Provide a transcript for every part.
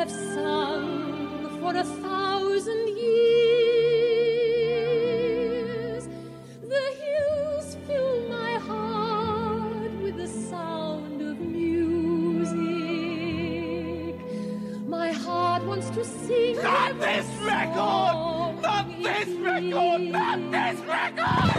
have sung for 1,000 years. The hills fill my heart with the sound of music. My heart wants to sing. Not this record! Not this record! Not this record!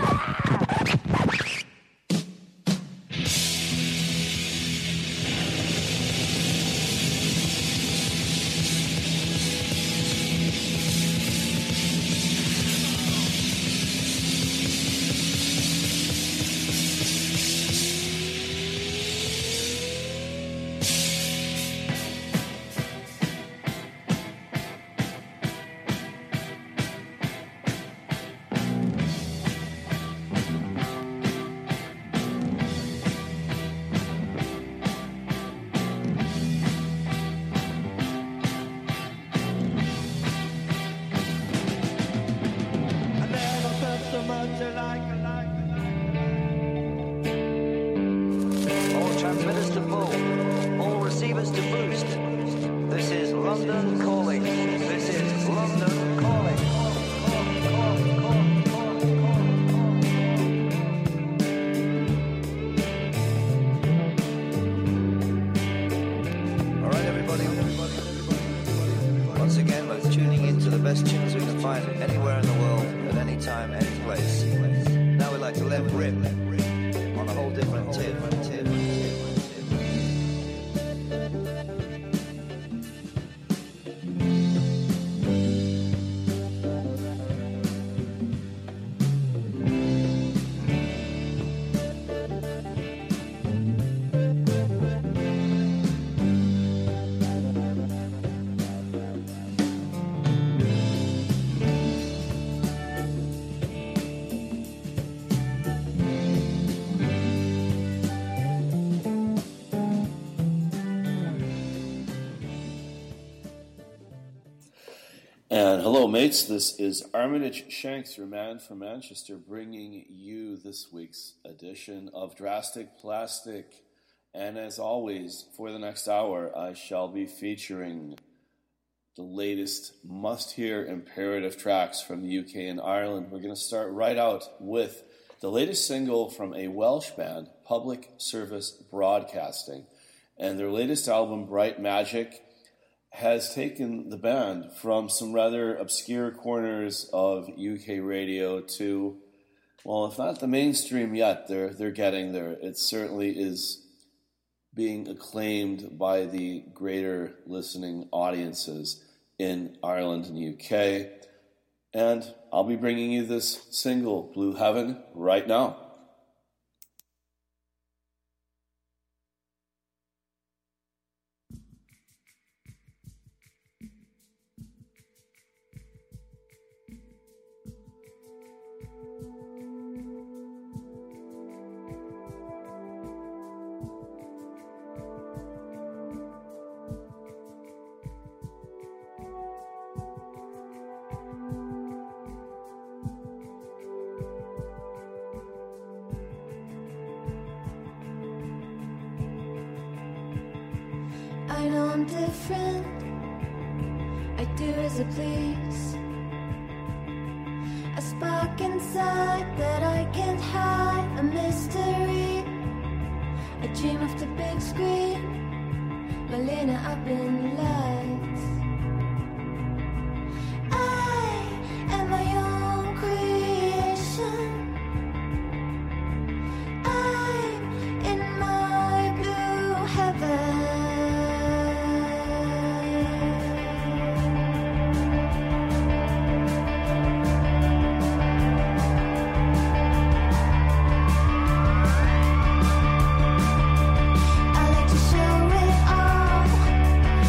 And hello, mates. This is Armitage Shanks, your man from Manchester, bringing you this week's edition of Drastic Plastic. And as always, for the next hour, I shall be featuring the latest must-hear imperative tracks from the UK and Ireland. We're going to start right out with the latest single from a Welsh band, Public Service Broadcasting. And their latest album, Bright Magic, has taken the band from some rather obscure corners of UK radio to, well, if not the mainstream yet, they're getting there. It certainly is being acclaimed by the greater listening audiences in Ireland and UK. And I'll be bringing you this single, Blue Heaven, right now. I know I'm different, I do as I please. A spark inside that I can't hide, a mystery. I dream of the big screen, Malena up in lights. I am my own creation. I'm in my blue heaven. I like to show it all.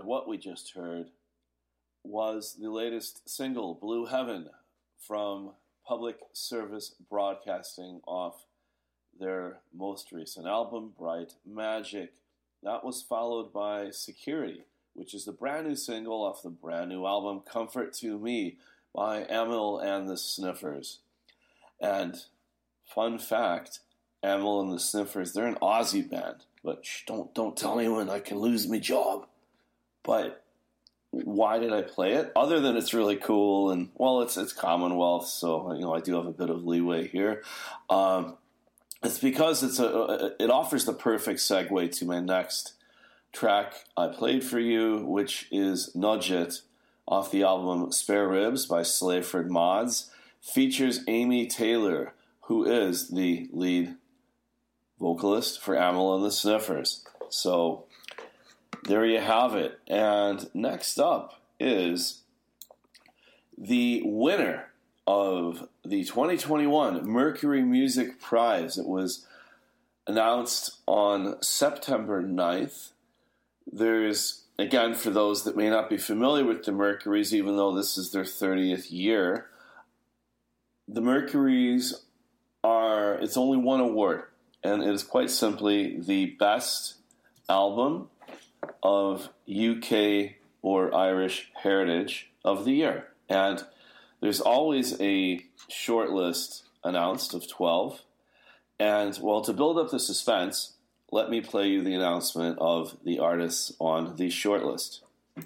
And what we just heard was the latest single, Blue Heaven, from Public Service Broadcasting off their most recent album, Bright Magic. That was followed by Security, which is the brand new single off the brand new album, Comfort to Me, by Emil and the Sniffers. And fun fact, Emil and the Sniffers, they're an Aussie band, but don't tell anyone I can lose my job. But why did I play it? Other than it's really cool, and well, it's Commonwealth, so I do have a bit of leeway here. It's because it offers the perfect segue to my next track I played for you, which is Nudge It, off the album Spare Ribs by Slayford Mods. Features Amy Taylor, who is the lead vocalist for Emil and the Sniffers. So there you have it. And next up is the winner of the 2021 Mercury Music Prize. It was announced on September 9th. There's, again, for those that may not be familiar with the Mercuries, even though this is their 30th year, the Mercuries it's only one award, and it is quite simply the best album of UK or Irish heritage of the year. And there's always a short list announced of 12. And, well, to build up the suspense, let me play you the announcement of the artists on the short list.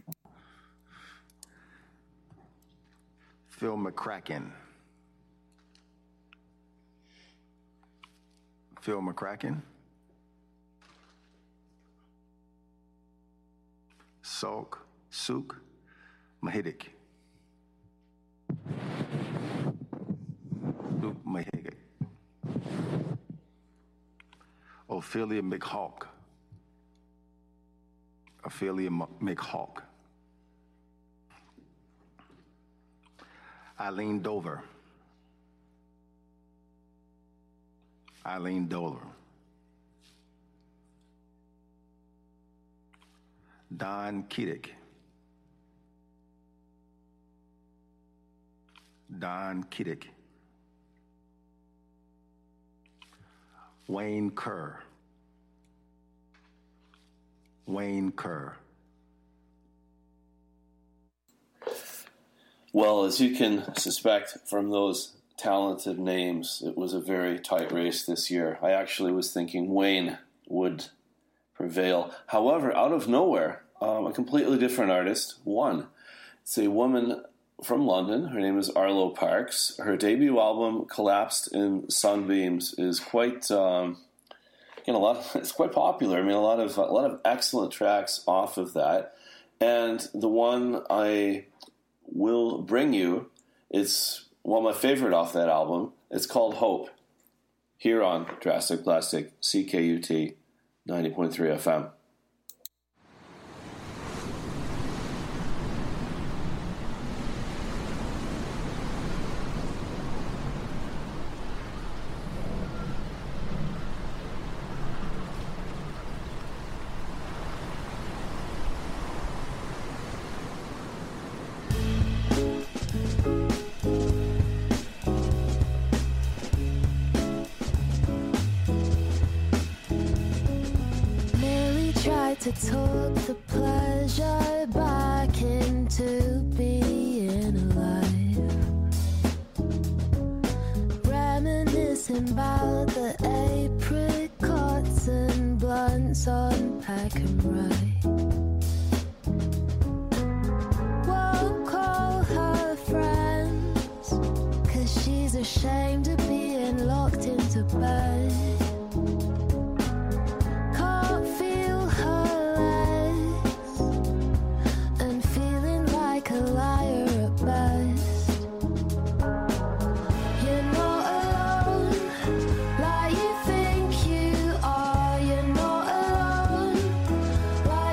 Phil McCracken. Phil McCracken. Souk Mahidic. Luke Mahidic. Ophelia McHawk. Eileen Dover. Don Kiddick. Wayne Kerr. Well, as you can suspect from those talented names, it was a very tight race this year. I actually was thinking Wayne would prevail. However, out of nowhere, a completely different artist won. It's a woman from London. Her name is Arlo Parks. Her debut album, Collapsed in Sunbeams, is quite it's quite popular. I mean, a lot of excellent tracks off of that. And the one I will bring you, it's one of my favorite off that album. It's called Hope, here on Drastic Plastic, CKUT 90.3 FM. To talk the pleasure back into being alive, reminiscing about the apricots and blunts on Pack and Rye. Won't call her friends, 'cause she's ashamed of being locked into bed. Like you think you are, you're not alone.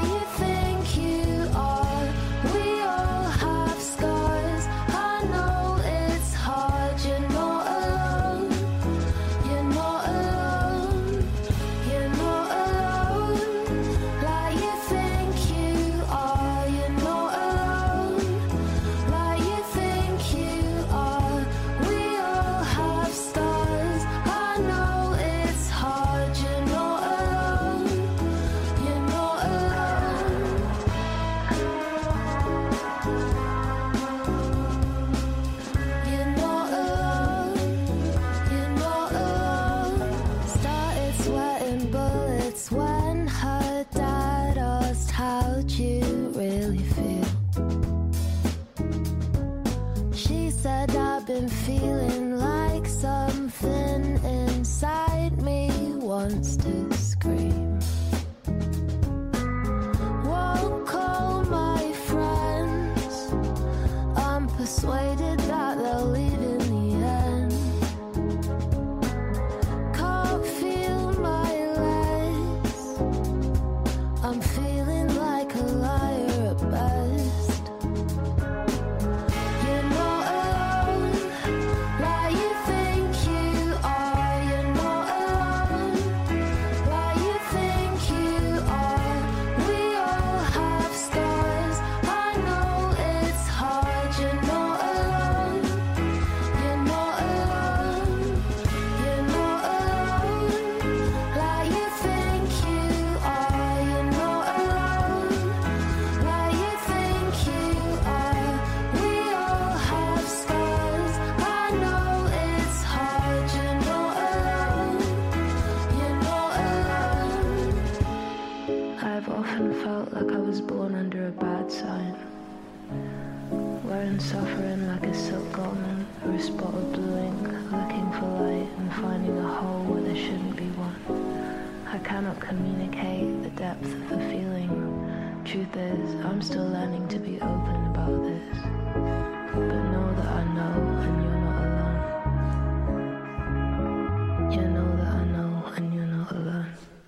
cannot communicate the depth of a feeling. Truth is, I'm still learning to be open about this. But know that I know, and you're not alone. You know that I know, and you're not alone.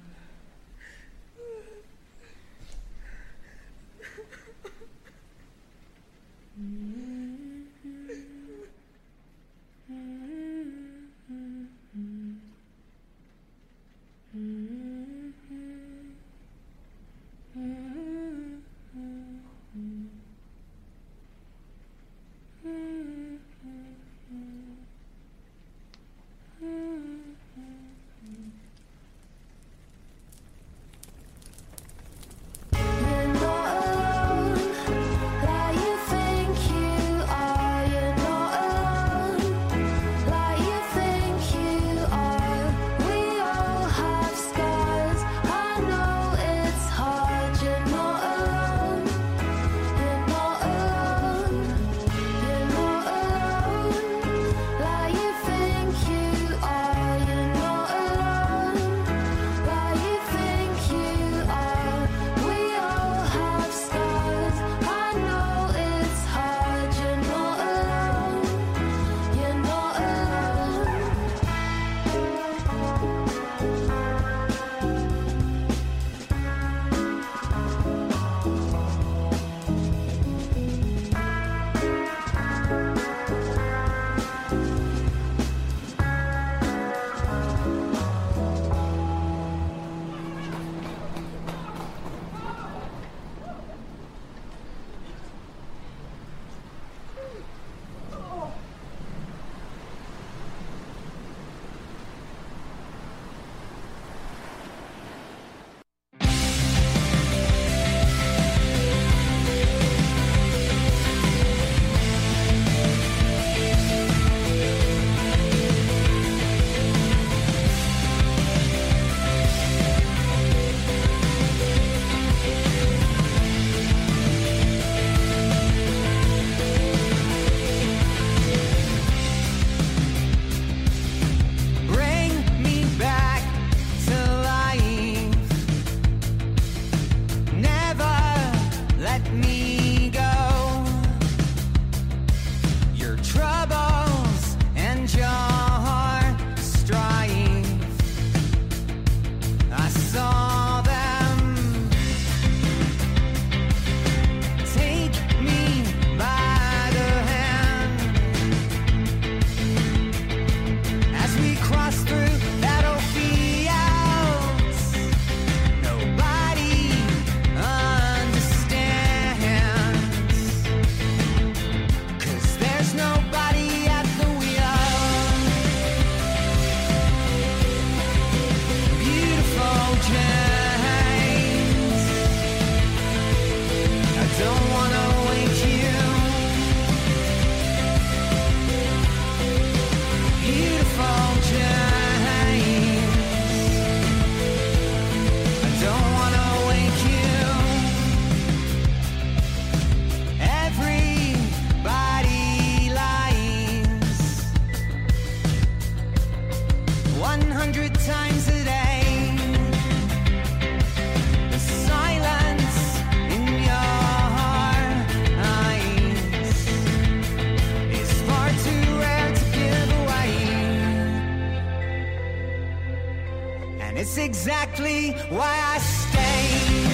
Exactly why I stay.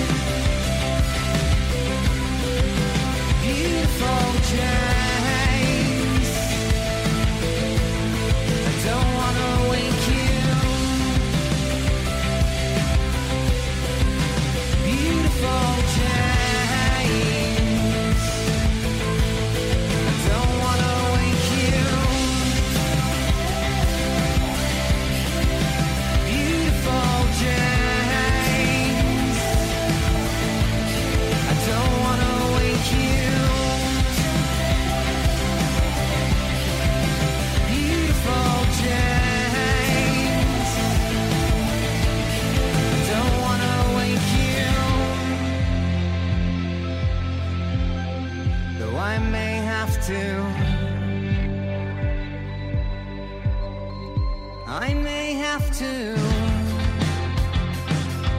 Beautiful James, I don't wanna wake you. Beautiful James, I don't wanna wake you. Beautiful James, I don't wanna wake you. Beautiful James, I don't wanna wake you. Though I may have to, I may have to.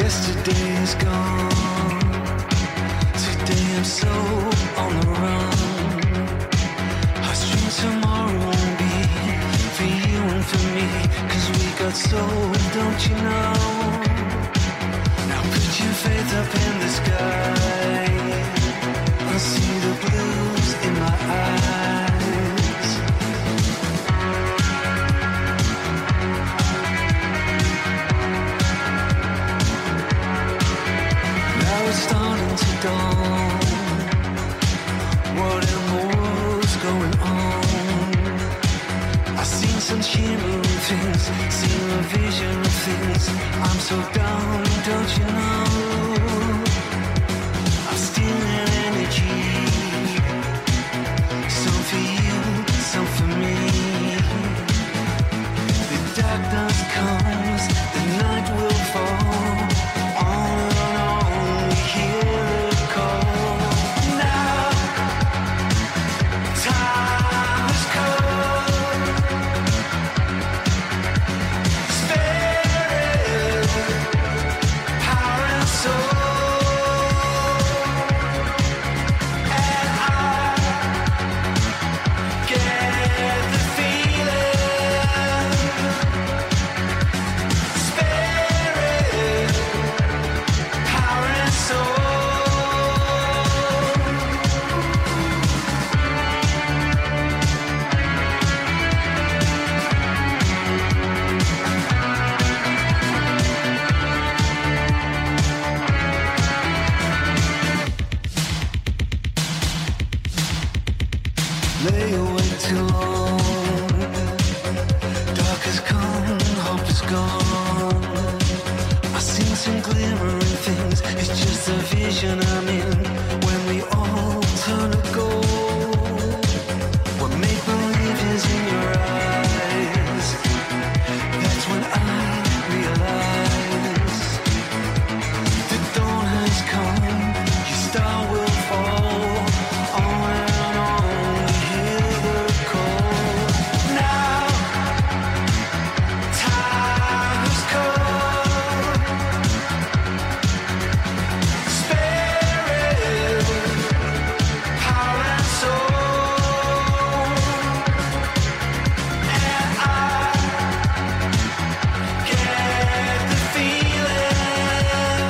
Yesterday is gone. Today I'm so on the run. Our dream tomorrow won't be for you and for me, 'cause we got soul, don't you know? Now put your faith up in the sky. I see the blues in my eyes. Now it's starting to dawn. What in the world's going on? I've seen some shimmering things, seen a vision of things. I'm so down, don't you know? I'm stealing energy. Some for you, some for me. The darkness comes, the night will fall. On and on, we hear the call. Now, time has come. Spirit, power and soul. And I get the feeling. Spirit, power and soul. Lay awake too long. Dark has come, hope is gone. I've seen some glimmering things. It's just a vision I'm in. When we all turn to gold, what make believe is in your eyes. That's when I realize the dawn has come. Your star will fall. On and on, we hear the call. Now, time has come. Spirit, power and soul. And I get the feeling.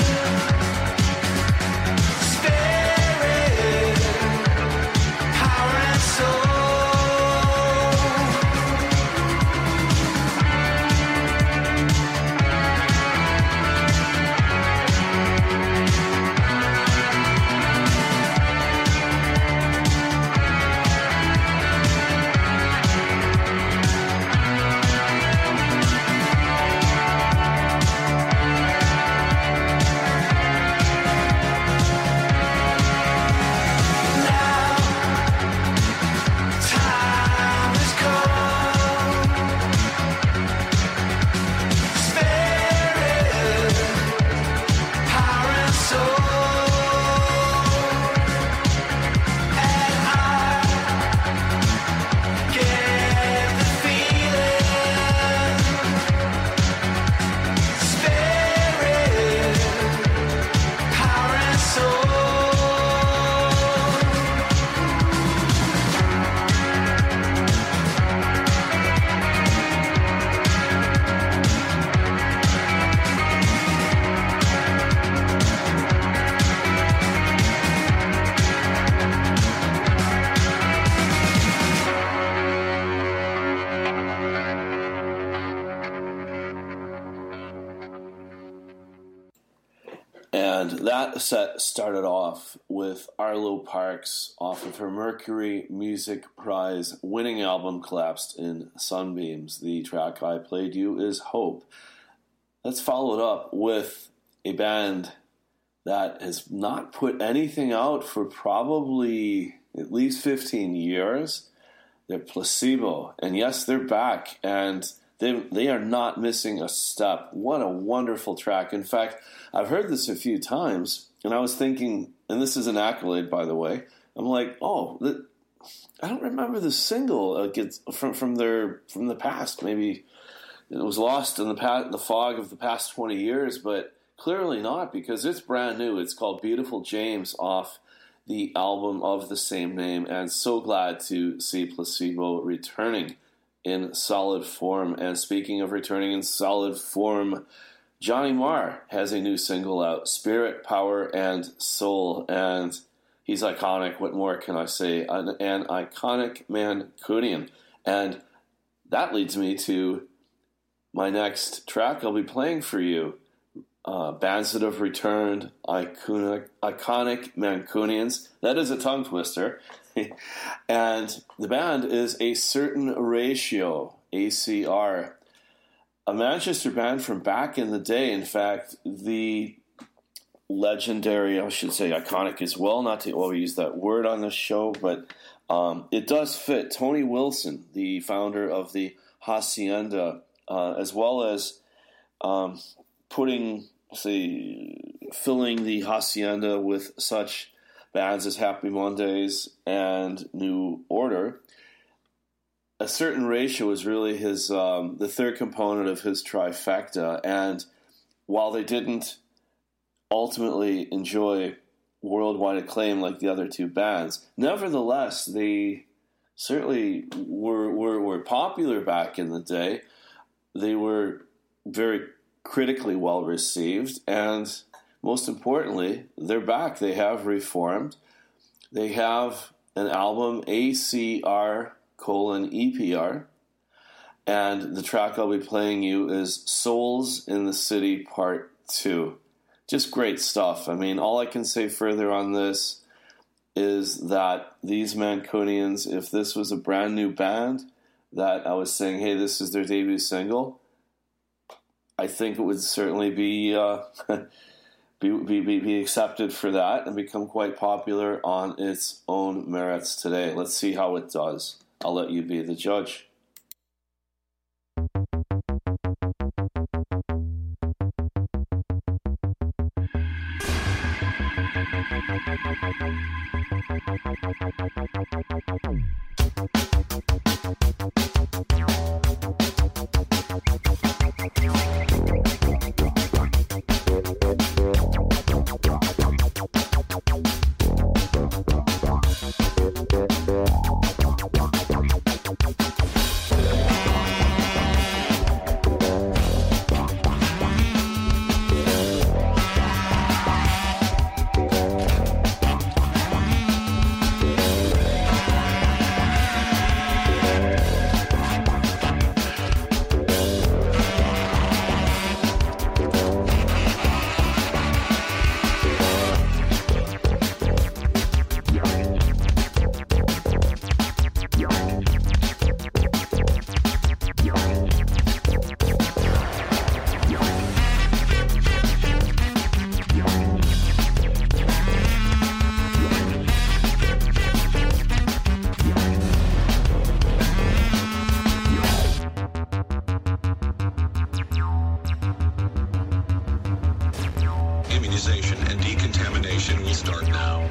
Spirit, power and soul. Now, time has come. Spirit, power and soul. And I get the feeling. Spirit, power and soul. And that set started off with Arlo Parks off of her Mercury Music Prize winning album Collapsed in Sunbeams. The track I played you is Hope. Let's follow it up with a band that has not put anything out for probably at least 15 years. They're Placebo. And yes, they're back. And they are not missing a step. What a wonderful track. In fact, I've heard this a few times, and I was thinking, and this is an accolade, by the way, I'm like, I don't remember the single from the past. Maybe it was lost in the fog of the past 20 years, but Clearly not, because it's brand new. It's called Beautiful James off the album of the same name, and so glad to see Placebo returning in solid form. And speaking of returning in solid form, Johnny Marr has a new single out, Spirit, Power, and Soul, and he's iconic. What more can I say? An iconic Mancunian. And that leads me to my next track I'll be playing for you. Bands that have returned, iconic Mancunians. That is a tongue twister. And the band is A Certain Ratio, ACR. A Manchester band from back in the day. In fact, the legendary, I should say iconic as well, not to overuse that word on this show, but it does fit. Tony Wilson, the founder of the Hacienda, as well as filling the Hacienda with such bands as Happy Mondays and New Order. A Certain Ratio is really his the third component of his trifecta, and while they didn't ultimately enjoy worldwide acclaim like the other two bands, nevertheless they certainly were popular back in the day. They were very critically well received, and most importantly, they're back. They have reformed. They have an album, ACR:EPR, and the track I'll be playing you is Souls in the City Part 2. Just great stuff. I mean, all I can say further on this is that these Mancunians, if this was a brand new band that I was saying, hey, this is their debut single, I think it would certainly be be accepted for that and become quite popular on its own merits today. Let's see how it does. I'll let you be the judge. Immunization and decontamination will start now.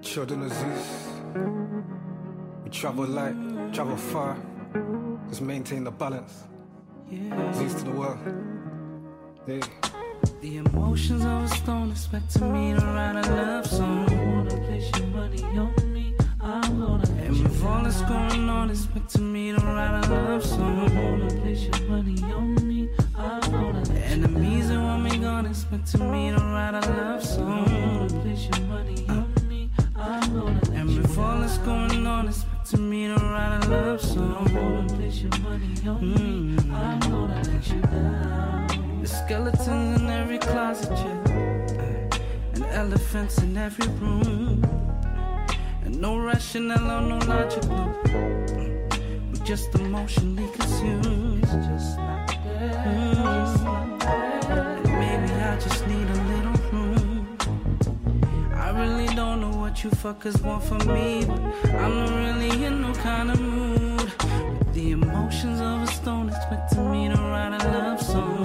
Children of Zeus. We travel light, travel far. Just maintain the balance. Zeus to the world. Hey. The emotions of a stone expect me to write a love song. Wanna place your money on me, I'm gonna. And with all that's going on, expect me to write a love song. Wanna place your money on me, I'm gonna. The enemies that want me gone expect me to write a love song. Wanna place your money on me, I'm gonna. And with all that's going on, expect me to write a love song. Wanna place your money on me, I'm gonna let you down. The skeletons in every closet, yeah, and elephants in every room, and no rationale or no logic, no. We're just emotionally consumed. It's just not there. And maybe I just need a little room. I really don't know what you fuckers want from me, but I'm not really in no kind of mood. With the emotions of a stone expecting me to write a love song.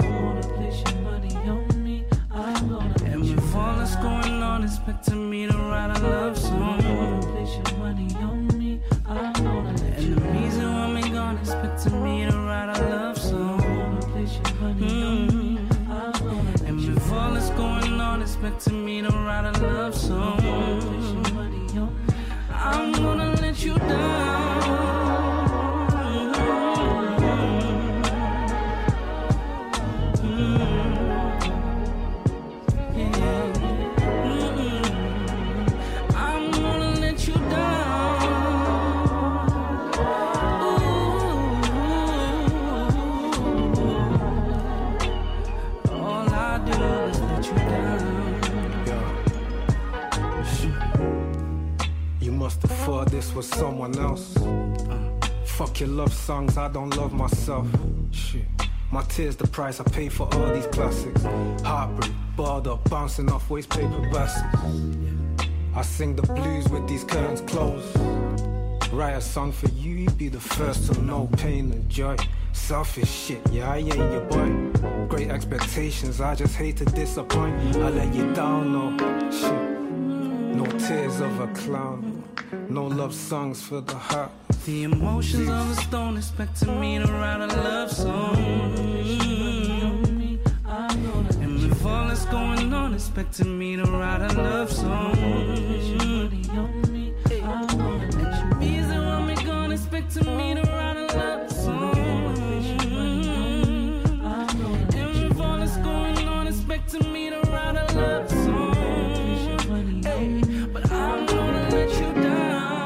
What's going on, expecting me to write a love song. Place your money on me, I'm gonna. The enemies that want me gone, expecting me to write a love song. Place your money on me, I'm gonna. And with all that's going on, expecting me to write a love song. Place your money on me, I'm gonna let you down. This was someone else. Fuck your love songs, I don't love myself. Shit. My tears, the price I pay for all these classics. Heartbreak, barred up, bouncing off waste paper baskets. I sing the blues with these curtains closed. Write a song for you, you'd be the first to know pain and joy. Selfish shit, yeah, I ain't your boy. Great expectations, I just hate to disappoint. I let you down, no shit. No tears of a clown. No love songs for the heart. The emotions of a stone expecting me to write a love song. And with all that's going on, expecting me to write a love song. Enemies that want me gone, expecting me to write a love song. And with all that's going on, expecting me to write a love song. But I'm gonna let you down.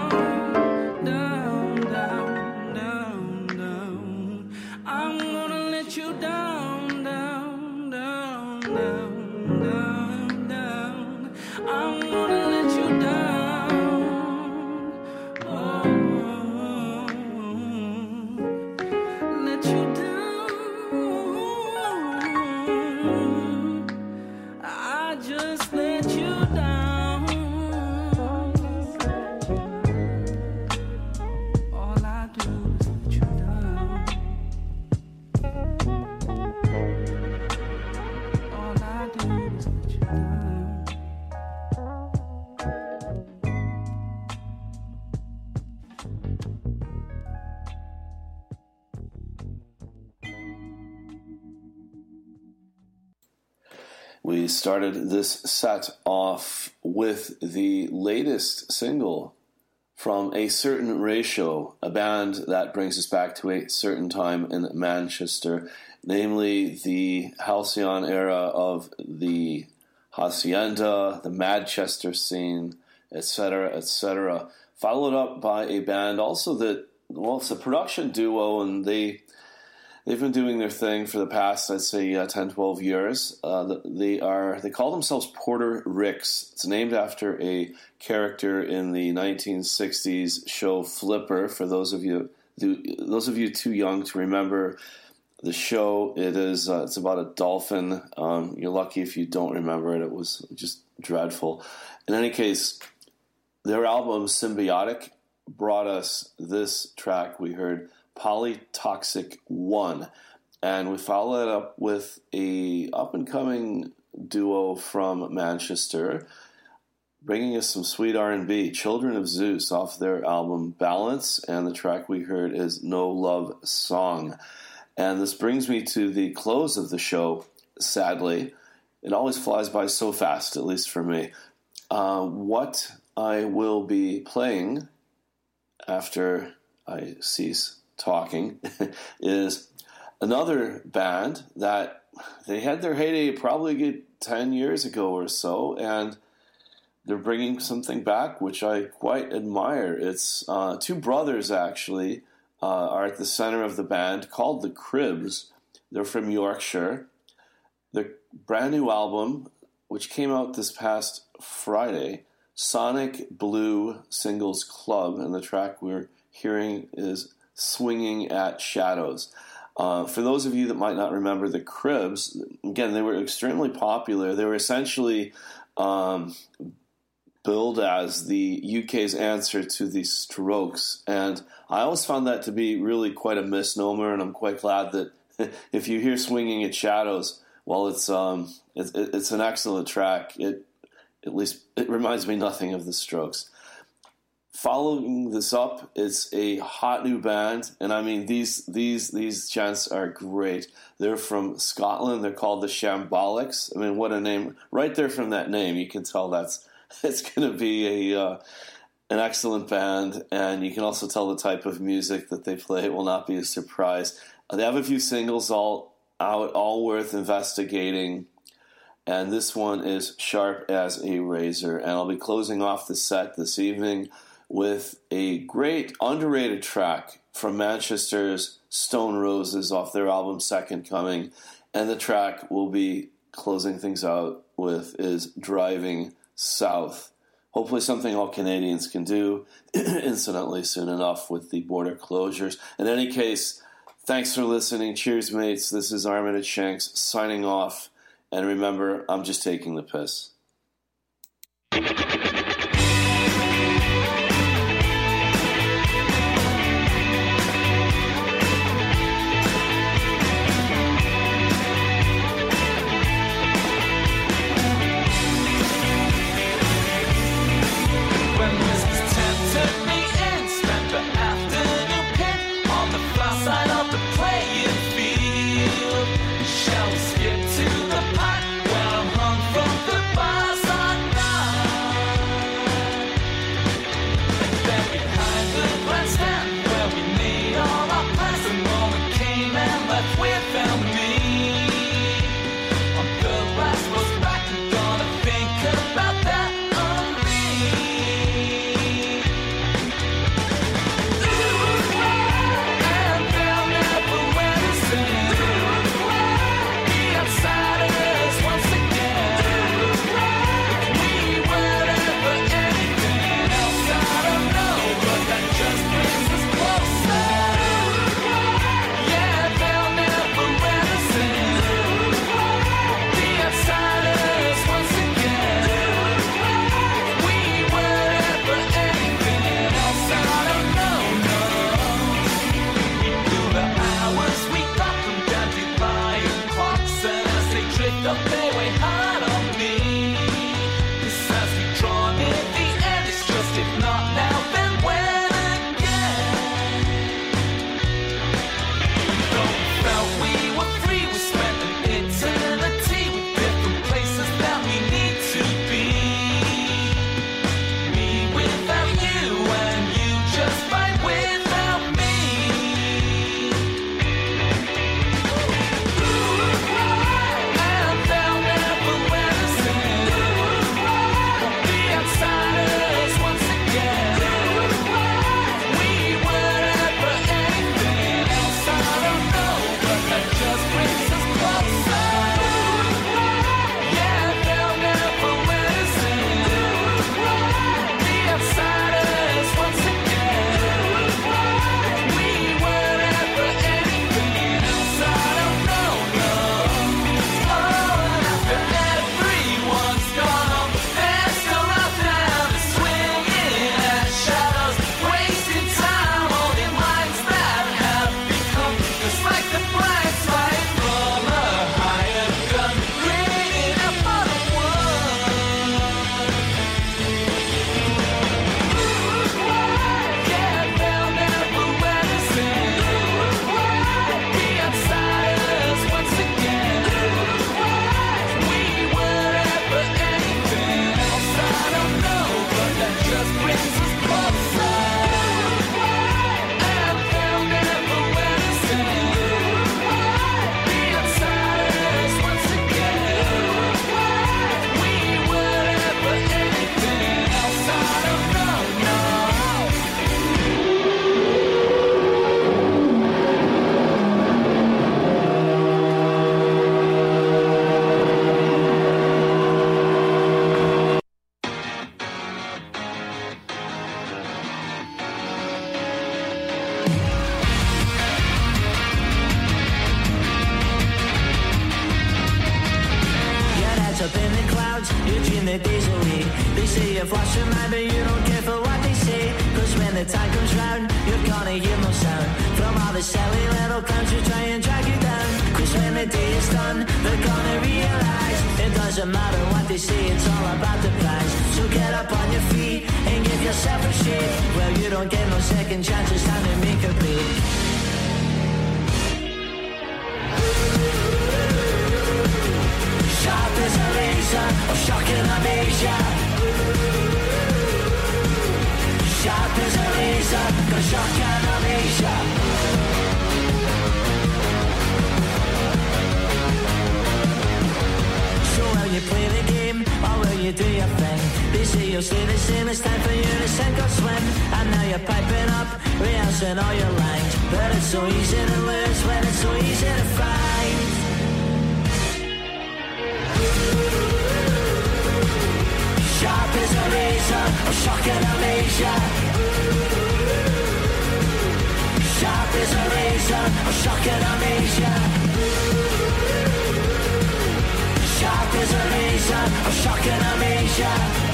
We started this set off with the latest single from A Certain Ratio, a band that brings us back to a certain time in Manchester, namely the halcyon era of the Hacienda, the Manchester scene, etc., etc. Followed up by a band also that, well, it's a production duo, and they've been doing their thing for the past, I'd say, 10, 12 years. They call themselves Porter Ricks. It's named after a character in the 1960s show Flipper. For those of you too young to remember the show, it's about a dolphin. You're lucky if you don't remember it. It was just dreadful. In any case, their album Symbiotic brought us this track. We heard Polytoxic 1, and we followed it up with a up-and-coming duo from Manchester, bringing us some sweet R&B, Children of Zeus, off their album Balance, and the track we heard is No Love Song. And this brings me to the close of the show, sadly. It always flies by so fast, at least for me. What I will be playing after I cease talking is another band that they had their heyday probably 10 years ago or so, and they're bringing something back which I quite admire. It's two brothers, actually, are at the center of the band, called the Cribs. They're from Yorkshire. Their brand new album, which came out this past Friday, Sonic Blue Singles Club, and the track we're hearing is Swinging at Shadows. For those of you that might not remember the Cribs, again, they were extremely popular. They were essentially billed as the UK's answer to the Strokes, and I always found that to be really quite a misnomer, and I'm quite glad that if you hear Swinging at Shadows, well, it's an excellent track. At least it reminds me nothing of the Strokes. Following this up, it's a hot new band, and I mean these gents are great. They're from Scotland. They're called the Shambolics. I mean, what a name! Right there from that name, you can tell it's going to be an excellent band, and you can also tell the type of music that they play. It will not be a surprise. They have a few singles all out, all worth investigating, and this one is Sharp as a Razor. And I'll be closing off the set this evening with a great underrated track from Manchester's Stone Roses off their album Second Coming, and the track we'll be closing things out with is Driving South. Hopefully something all Canadians can do, incidentally, soon enough with the border closures. In any case, thanks for listening. Cheers, mates. This is Armitage Shanks signing off. And remember, I'm just taking the piss. Shall we skip to the park where I'm hung from the bar? up in the clouds, you dream the days away. They say you flash your mind, but you don't care for what they say. Cause when the time comes round, you're gonna hear no sound from all the silly little clowns who try and drag you down. Cause when the day is done, they're gonna realize it doesn't matter what they say, it's all about the prize. So get up on your feet and give yourself a shake. Well, you don't get no second chance, it's time to make a break. Sharp as a razor, or shocking amnesia. Sharp as a razor, or shocking amnesia. So will you play the game, or will you do your thing? They say you'll stay the same, it's time for you to sink or swim. And now you're piping up, rehearsing all your lines. But it's so easy to lose when it's so easy to find. Sharp as a razor, or shocking amnesia. Sharp as a razor, or shocking amnesia. Sharp as a razor, or shocking amnesia.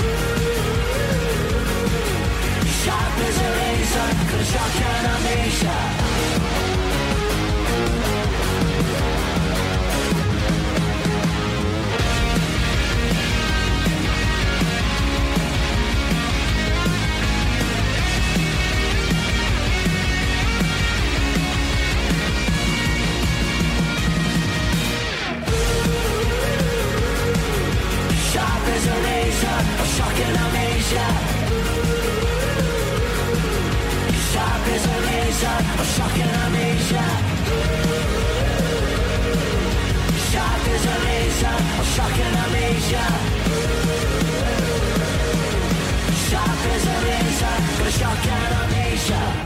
Sharp as a razor, or shocking amnesia. Sharp as a razor, or shocking amnesia. Sharp as a razor, or shocking amnesia. Sharp as a razor, or shocking amnesia. Sharp as a razor, or shocking amnesia.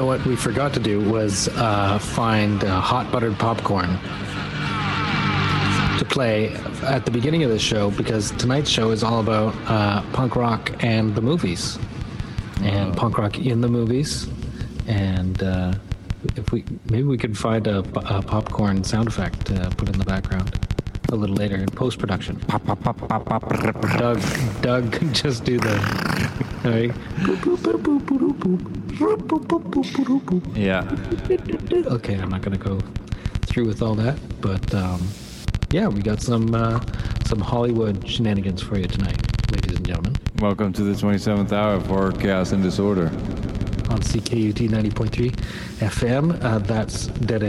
what we forgot to do was find hot buttered popcorn to play at the beginning of the show, because tonight's show is all about punk rock and the movies, and punk rock in the movies. And if maybe we could find a popcorn sound effect to put in the background a little later in post-production. Pop, pop, pop, pop, pop. Doug can just do the... Right? Yeah. Okay, I'm not going to go through with all that, but yeah, we got some Hollywood shenanigans for you tonight, ladies and gentlemen. Welcome to the 27th hour of Horror, Chaos, and Disorder. On CKUT 90.3 FM, that's Dead